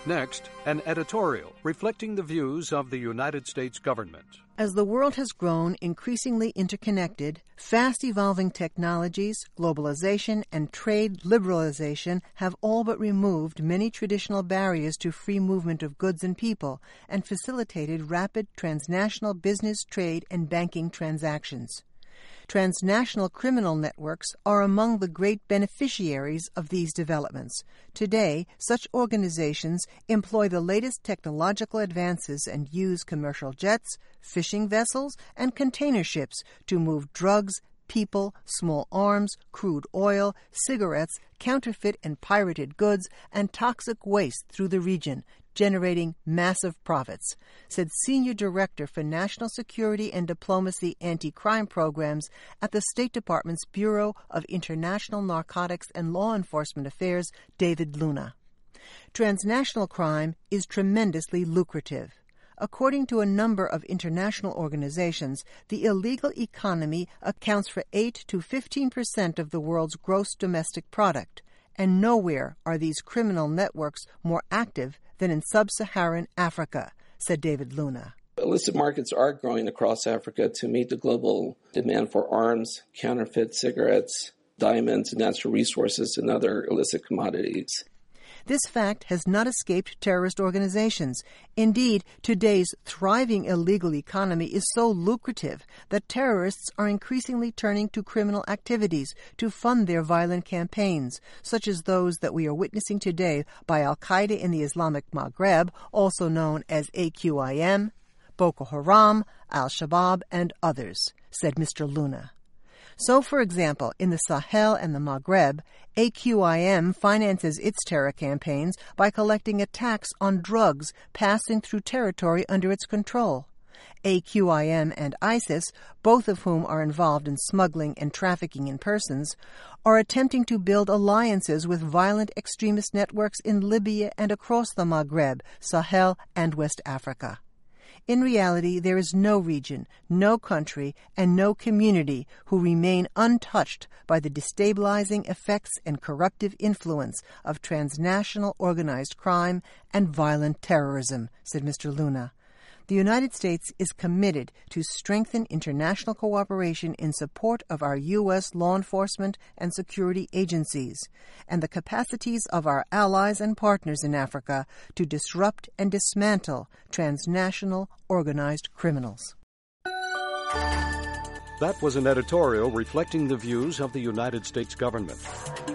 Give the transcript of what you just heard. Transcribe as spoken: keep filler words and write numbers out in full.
Next, an editorial reflecting the views of the United States government. As the world has grown increasingly interconnected, fast-evolving technologies, globalization, and trade liberalization have all but removed many traditional barriers to free movement of goods and people and facilitated rapid transnational business, trade, and banking transactions. Transnational criminal networks are among the great beneficiaries of these developments. Today, such organizations employ the latest technological advances and use commercial jets, fishing vessels, and container ships to move drugs, people, small arms, crude oil, cigarettes, counterfeit and pirated goods, and toxic waste through the region, generating massive profits, said Senior Director for National Security and Diplomacy Anti-Crime Programs at the State Department's Bureau of International Narcotics and Law Enforcement Affairs, David Luna. Transnational crime is tremendously lucrative. According to a number of international organizations, the illegal economy accounts for eight to fifteen percent of the world's gross domestic product, and nowhere are these criminal networks more active than in sub-Saharan Africa, said David Luna. Illicit markets are growing across Africa to meet the global demand for arms, counterfeit cigarettes, diamonds, natural resources, and other illicit commodities. This fact has not escaped terrorist organizations. Indeed, today's thriving illegal economy is so lucrative that terrorists are increasingly turning to criminal activities to fund their violent campaigns, such as those that we are witnessing today by Al-Qaeda in the Islamic Maghreb, also known as A Q I M, Boko Haram, Al-Shabaab, and others, said Mister Luna. So, for example, in the Sahel and the Maghreb, A Q I M finances its terror campaigns by collecting a tax on drugs passing through territory under its control. A Q I M and ISIS, both of whom are involved in smuggling and trafficking in persons, are attempting to build alliances with violent extremist networks in Libya and across the Maghreb, Sahel, and West Africa. In reality, there is no region, no country, and no community who remain untouched by the destabilizing effects and corruptive influence of transnational organized crime and violent terrorism, said Mister Luna. The United States is committed to strengthen international cooperation in support of our U S law enforcement and security agencies and the capacities of our allies and partners in Africa to disrupt and dismantle transnational organized criminals. That was an editorial reflecting the views of the United States government.